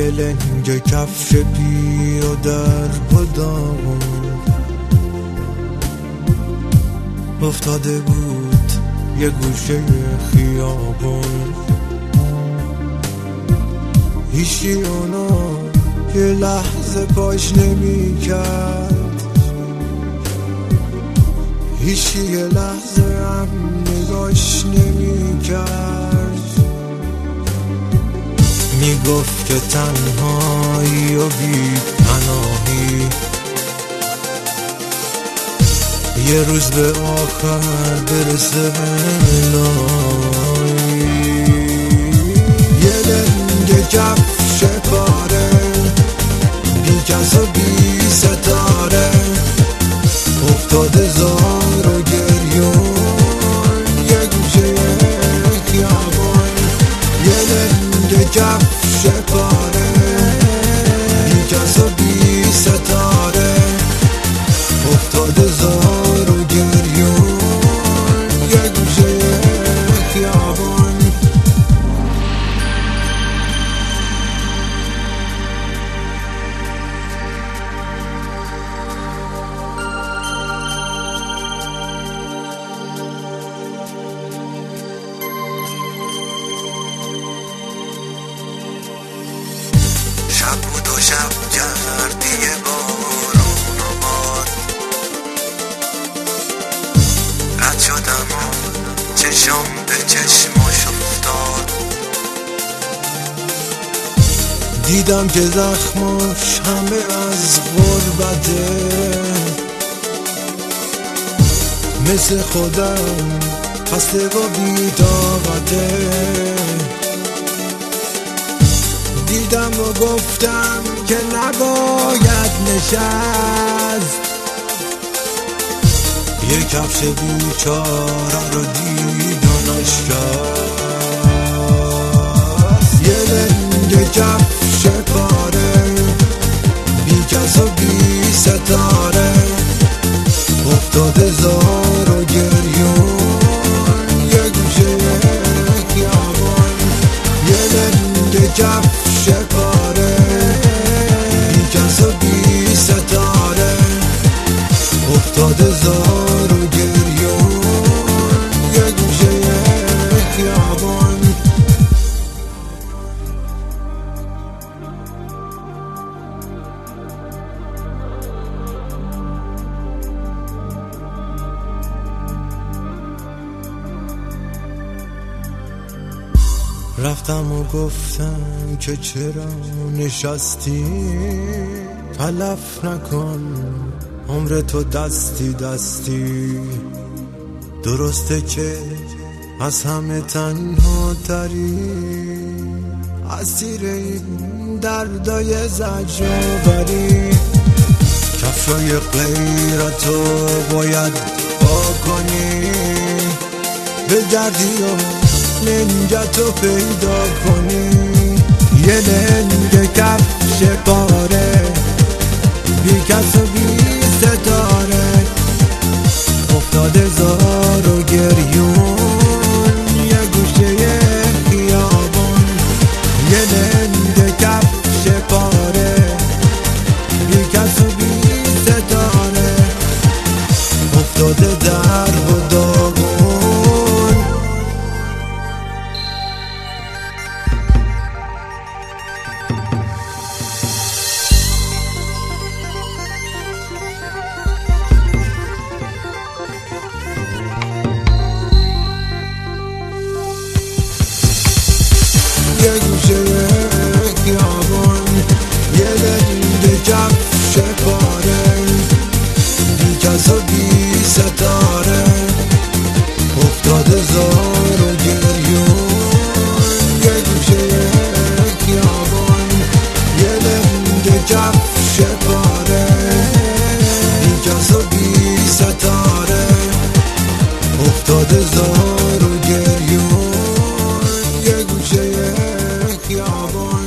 یه لنگ کفش پیر و در پدام افتاده بود یه گوشه خیابون. هیچی اونو یه لحظه پاش نمی کرد، هیچی یه لحظه هم نگاش نمی کرد. میگفت که تنهایی و بی پناهی یه روز به آخر برسه الهی. یه لنگ کفش پاره بی کس و بی ستاره افتاده زار و گریون یه گوشه خیابون. یه لنگ کفش پاره بی کس و بی ستاره افتاده زار و گریون یه گوشه خیابون. شب بود و شب گردی بارون و باد، رد شدم و چشم به چشماش افتاد. دیدم که زخماش همه از غربته، مثل خودم خسته و بی‌طاقته. دیدم و گفتم که نباید نشست، یه کفش بیچاره رو دید و نشکست. یه لنگ کفش پاره بی کس و بی ستاره افتاده زار و گریون یه گوشه خیابون. یه لنگ کفش پاره بی کس و بی ستاره افتاده زار و گریون یه گوشه خیابون. رفتم و گفتم که چرا نشستی، تلف نکن عمر تو دستی دستی. درسته که از همه تنها تری، اسیر این دردای زجرآوری. کفشای غیرتو باید پا کنی، به دردی و لنگتو پیدا کنی. یه لنگ کفش پاره بی کس و بی ستاره افتاده زار و گریون یه گوشه خیابون. یه لنگ کفش پاره بی کس و بی ستاره افتاده در و داغون. یه گوشه خیابون، یه لنگ کفش پاره بی کس و بی ستاره افتاده زار و گریون یه گوشه خیابون. یه لنگ کفش پاره بی کس و بی ستاره افتاده زار و گریون یه گوشه خیابون.